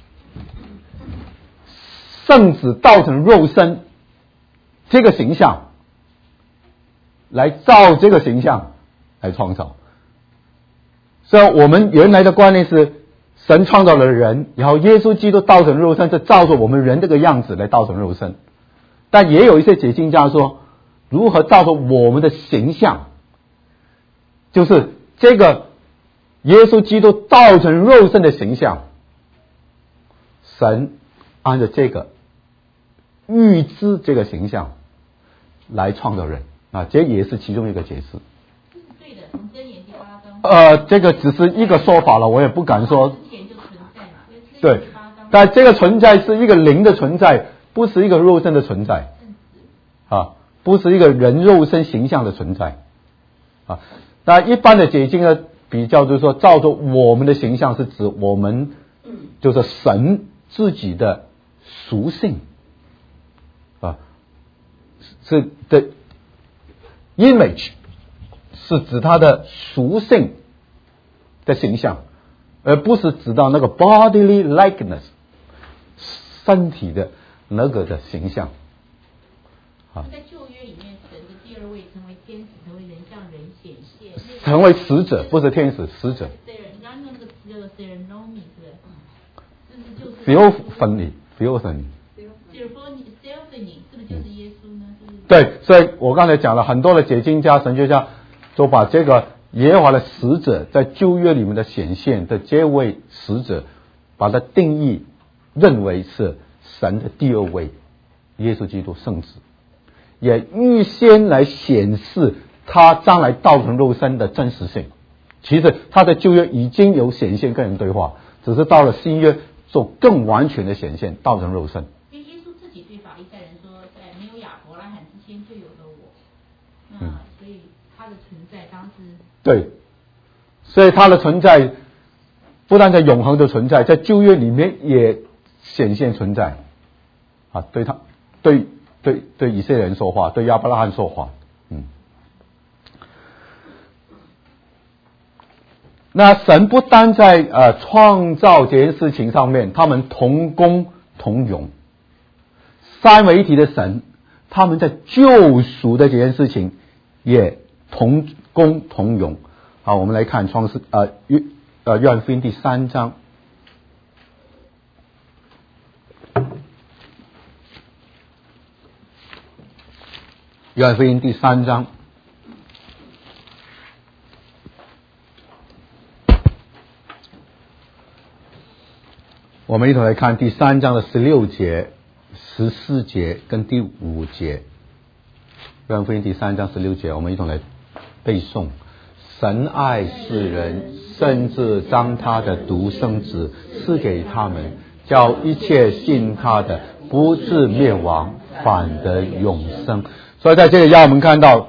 圣子道成肉身这个形象，来造这个形象来创造。所以我们原来的观念是神创造了人，然后耶稣基督道成肉身，是照着我们人这个样子来道成肉身。但也有一些解经家说，如何照着我们的形象，就是这个耶稣基督道成肉身的形象，神按照这个预知这个形象来创造人啊，这也是其中一个解释。 对的，从箴言第8章。 这个只是一个说法了，我也不敢说。 之前就存在嘛， 对，但这个存在是一个灵的存在，不是一个肉身的存在啊，不是一个人肉身形象的存在啊。那一般的解经呢，比较就是说，照着我们的形象是指我们就是神自己的属性啊，是的 image 是指它的属性的形象，而不是指到那个 bodily likeness 身体的那个的形象啊。 在旧约里面，神的第二位成为天使，成为人向人显现， 成为使者，不是天使，使者。 人家那个词叫 Theophany， 是不是就是 ？Theophany， Theophany 是不是就是耶稣呢？是不是？ 对，所以我刚才讲了很多的解经家、神学家都把这个耶和华的使者在旧约里面的显现的这位使者，把它定义认为是神的第二位耶稣基督圣子，也预先来显示他将来道成肉身的真实性。其实他在旧约已经有显现跟人对话，只是到了新约做更完全的显现，道成肉身。 因为耶稣自己对法利赛人说，在没有亚他的存在当时对，所以他的存在不但在永恒的存在，在旧约里面也显现存在啊，对以色列人说话，对亚伯拉罕说话。那神不单在创造这件事情上面，他们同工同荣，三位一体的神，他们在救赎的这件事情也同工同荣。好，我们来看约翰福音第3章。约翰福音第3章。我们一同来看第3章的16节、14节跟第5节。约翰福音第3章16节，我们一同来背诵：神爱世人，甚至将他的独生子赐给他们，叫一切信他的不至灭亡，反得永生。所以在这里让我们看到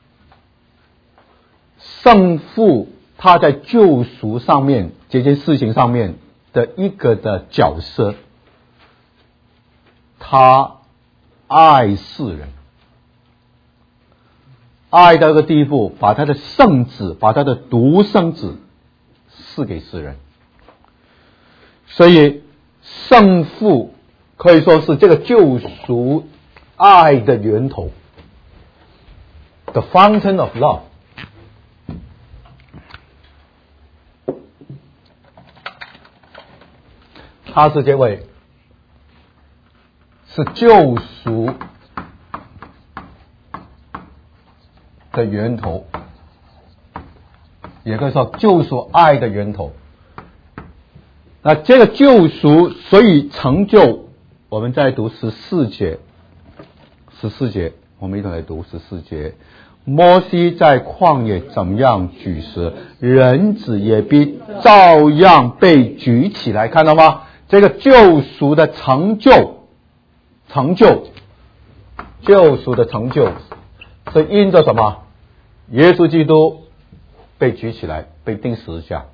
圣父他在救赎上面这件事情上面的一个的角色，他爱世人，爱到一个地步，把他的圣子，把他的独生子赐给世人。所以圣父可以说是这个救赎爱的源头， The fountain of love。他是这位是救赎的源头，也可以说救赎爱的源头。那这个救赎所以成就，我们再读14节，我们一同来读14节。摩西在旷野怎样举蛇，人子也必照样被举起来，看到吗？这个救赎的成就，救赎的成就是因着什么？耶稣基督被举起来，被钉十字架。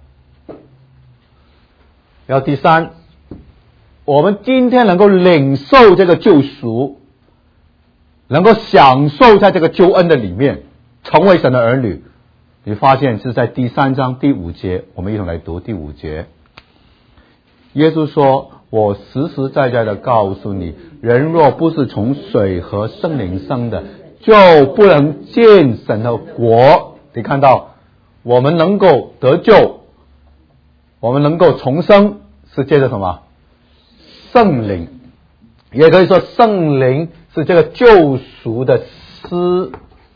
然后第三，我们今天能够领受这个救赎，能够享受在这个救恩的里面，成为神的儿女，你发现是在第3章第5节，我们一同来读第5节。耶稣说：我实实在在的告诉你，人若不是从水和圣灵生的，就不能见神的国。你看到我们能够得救，我们能够重生，是借着什么？圣灵。也可以说圣灵是这个救赎的施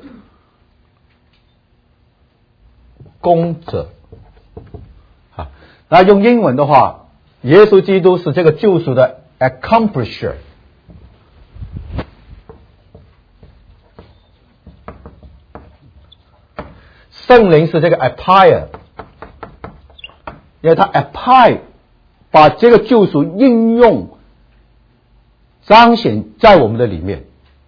工者。那用英文的话，耶稣基督是这个救赎的 accomplisher。圣灵是这个 apply， 因为他 apply 把这个救赎应用彰显在我们的里面，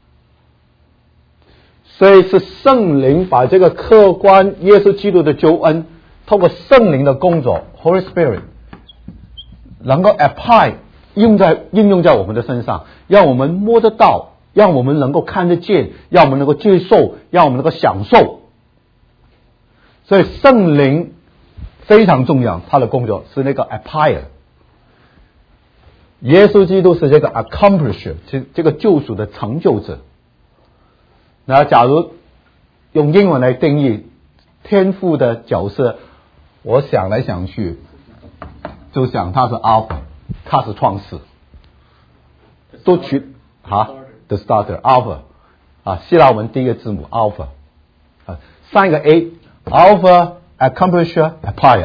所以是圣灵把这个客观耶稣基督的救恩，透过圣灵的工作 Holy Spirit 能够 apply 应用在我们的身上，让我们摸得到，让我们能够看得见，让我们能够接受，让我们能够享受。所以圣灵非常重要，他的工作是那个 applier。耶稣基督是这个 accomplisher， 这个救赎的成就者。那假如用英文来定义天父的角色，我想来想去就想他是 Alpha， 他是创始，都取the starter Alpha 希腊文第一个字母 Alpha 3个 A Alpha accomplisher applier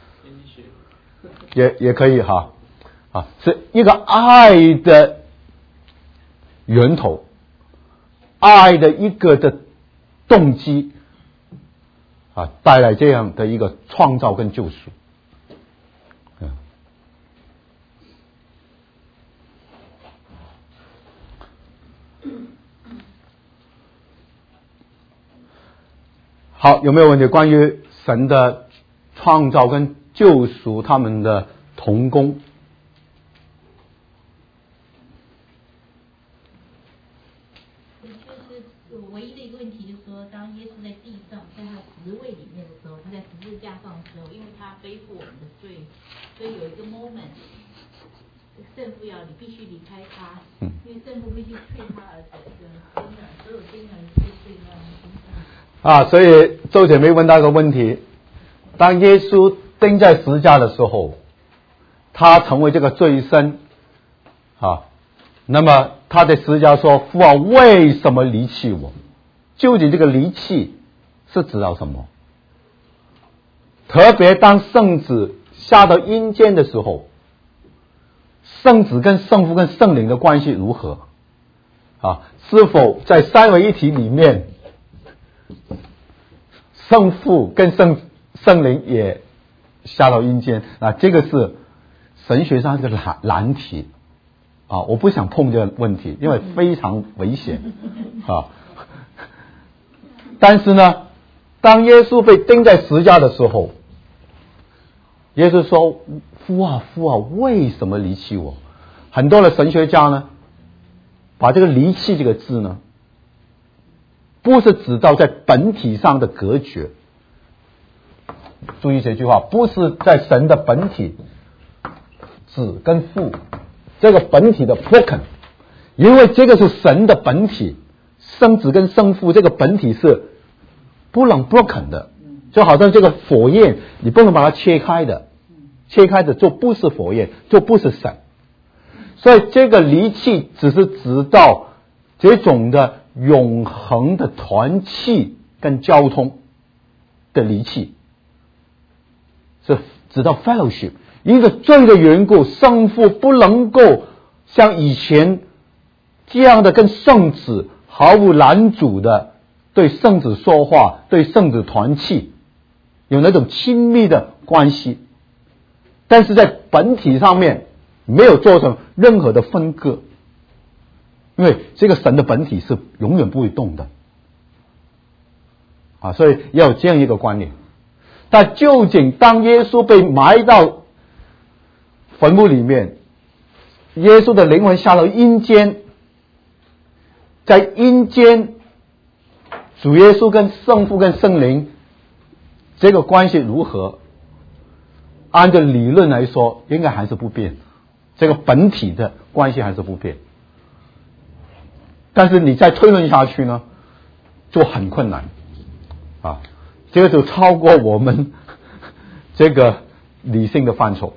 也可以是一个爱的源头，爱的一个的动机带来这样的一个创造跟救赎。 好，有没有问题？关于神的创造跟救赎，他们的同工。 就是唯一的一个问题，就是说，当耶稣在地上，在他职位里面的时候，他在十字架上的时候，因为他背负我们的罪，所以有一个 moment， 圣父要你必须离开他，因为圣父必须退他而走，所有经人是罪恶的。 所以周姐妹问到一个问题：当耶稣钉在十字架的时候，他成为这个罪身那么他在十字架说：“父啊，为什么离弃我？”究竟这个离弃是指到什么？特别当圣子下到阴间的时候，圣子跟圣父跟圣灵的关系如何？是否在三位一体里面，圣父跟圣灵也下到阴间？这个是神学上这个难题我不想碰这个问题，因为非常危险但是呢，当耶稣被钉在十字架的时候，耶稣说：“父啊，父啊，为什么离弃我？”很多的神学家呢，把这个离弃这个字呢，不是指到在本体上的隔绝。注意这句话，不是在神的本体，子跟父这个本体的 broken， 因为这个是神的本体，生子跟生父这个本体是不能 broken 的，就好像这个火焰，你不能把它切开的，切开的就不是火焰，就不是神。所以这个离弃只是指到这种的永恒的团契跟交通的离弃，是指到 fellowship。因着罪的缘故，圣父不能够像以前这样的跟圣子毫无拦阻的对圣子说话，对圣子团契，有那种亲密的关系，但是在本体上面没有做成任何的分割，因为这个神的本体是永远不会动的所以要有这样一个观念。但究竟当耶稣被埋到坟墓里面，耶稣的灵魂下到阴间，在阴间主耶稣跟圣父跟圣灵这个关系如何？按照理论来说，应该还是不变，这个本体的关系还是不变。但是你再推论下去呢，就很困难这个就超过我们这个理性的范畴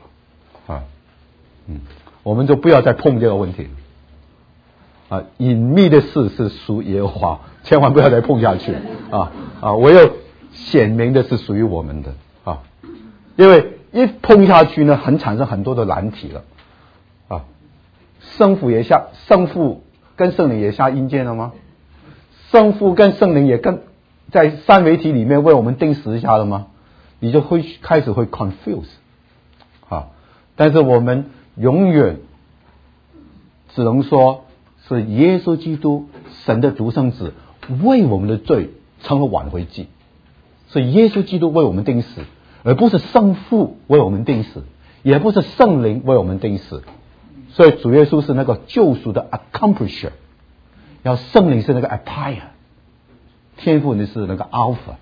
我们就不要再碰这个问题隐秘的事是属耶和华，千万不要再碰下去唯有显明的是属于我们的因为一碰下去呢，产生很多的难题了圣父跟圣灵也下阴间了吗？圣父跟圣灵也在三位一体里面为我们钉十字架了吗？你就会开始会 confuse 但是我们永远只能说是耶稣基督神的独生子为我们的罪成了挽回祭，是耶稣基督为我们钉死，而不是圣父为我们钉死，也不是圣灵为我们钉死。所以主耶稣是那个救赎的 accomplisher， 然后圣灵是那个 applier， 天父呢是那个 alpha。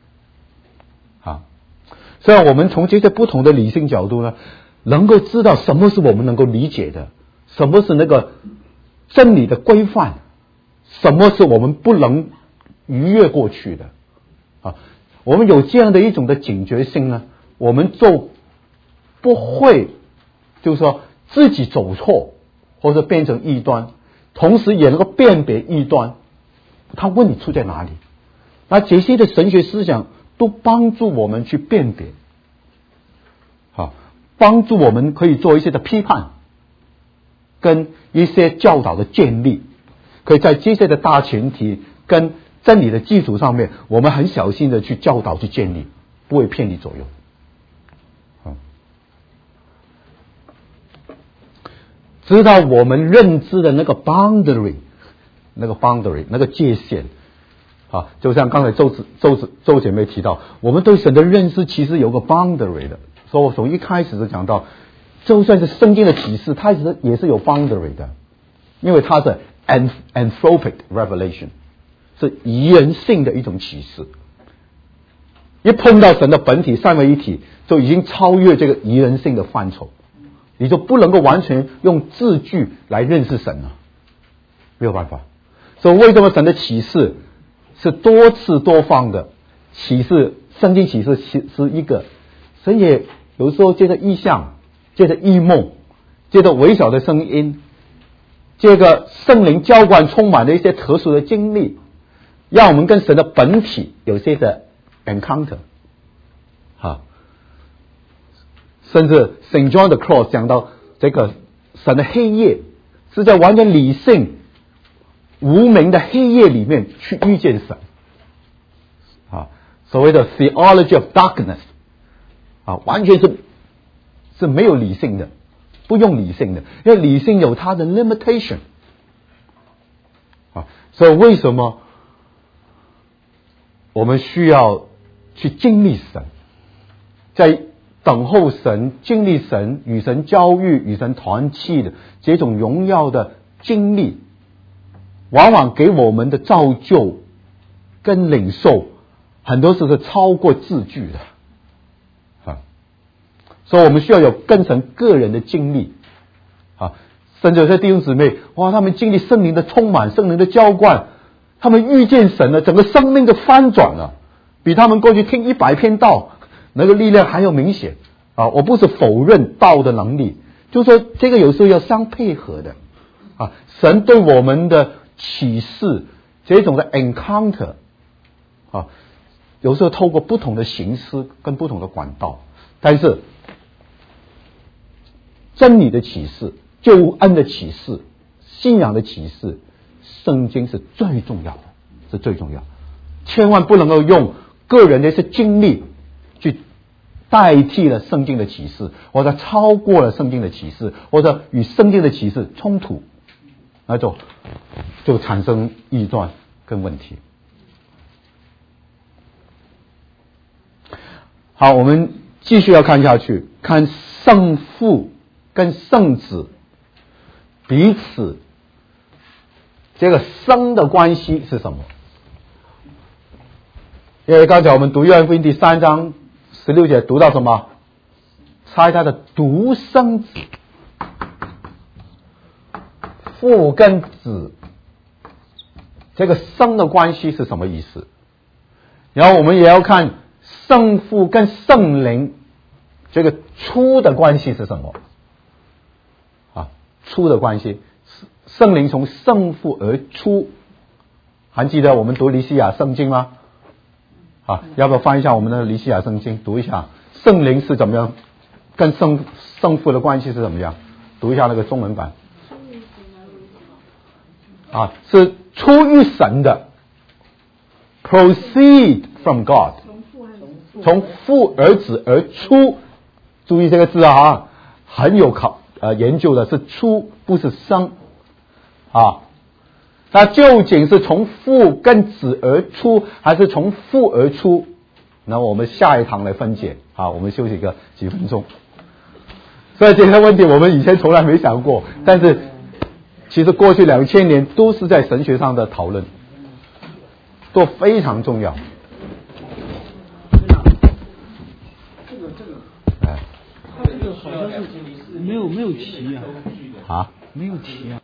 所以我们从这些不同的理性角度呢，能够知道什么是我们能够理解的，什么是那个真理的规范，什么是我们不能逾越过去的我们有这样的一种的警觉性呢，我们就不会就是说自己走错或者变成异端，同时也能够辨别异端它问题出在哪里。那这些的神学思想都帮助我们去辨别帮助我们可以做一些的批判跟一些教导的建立，可以在这些的大前提跟真理的基础上面，我们很小心的去教导去建立，不会偏离左右知道我们认知的那个 boundary 那个界限好，就像刚才周姐妹提到，我们对神的认识其实有个 boundary 的，所以我从一开始就讲到，就算是圣经的启示，它也是有 boundary 的，因为它是 anthropic revelation， 是以人性的一种启示。一碰到神的本体三位一体，就已经超越这个以人性的范畴，你就不能够完全用字句来认识神了，没有办法。所以为什么神的启示是多次多方的启示？圣经启示是一个，神也有时候借着异象，借着异梦，借着微小的声音，借着圣灵浇灌充满的一些特殊的经历，让我们跟神的本体有些的 encounter。甚至 Saint John the Cross 讲到这个神的黑夜是在完全理性无明的黑夜里面去遇见神，所谓的 theology of darkness， 完全是没有理性的，不用理性的，因为理性有它的 limitation。所以为什么我们需要去经历神，在等候神、经历神、与神交遇、与神团契的这种荣耀的经历，往往给我们的造就跟领受，很多时候是超过字句的。所以我们需要有跟神个人的经历。甚至有些弟兄姊妹，哇，他们经历圣灵的充满、圣灵的浇灌，他们遇见神了，整个生命就翻转了，比他们过去听100篇道那个力量还要明显。我不是否认道的能力，就是说这个有时候要相配合的。神对我们的启示，这种的 encounter，有时候透过不同的形式跟不同的管道，但是真理的启示、救恩的启示、信仰的启示，圣经是最重要的，是最重要的。千万不能够用个人的一些经历去代替了圣经的启示，或者超过了圣经的启示，或者与圣经的启示冲突，那就产生异端跟问题。好，我们继续要看下去，看圣父跟圣子彼此这个生的关系是什么？因为刚才我们读约翰福音第3章16节读到什么？猜他的独生子，父跟子这个生的关系是什么意思？然后我们也要看圣父跟圣灵这个出的关系是什么？出的关系，圣灵从圣父而出，还记得我们读尼西亚圣经吗？要不要翻一下我们的尼西亚圣经，读一下圣灵是怎么样，跟圣父的关系是怎么样？读一下那个中文版。是出于神的 ，proceed from God， 从父而子而出，注意这个字很有研究的，是出不是生它究竟是从父跟子而出，还是从父而出？那我们下一堂来分解。好，我们休息几分钟。所以这些问题我们以前从来没想过，但是其实过去2000年都是在神学上的讨论，都非常重要。 他这个好像是没有题啊，没有题啊。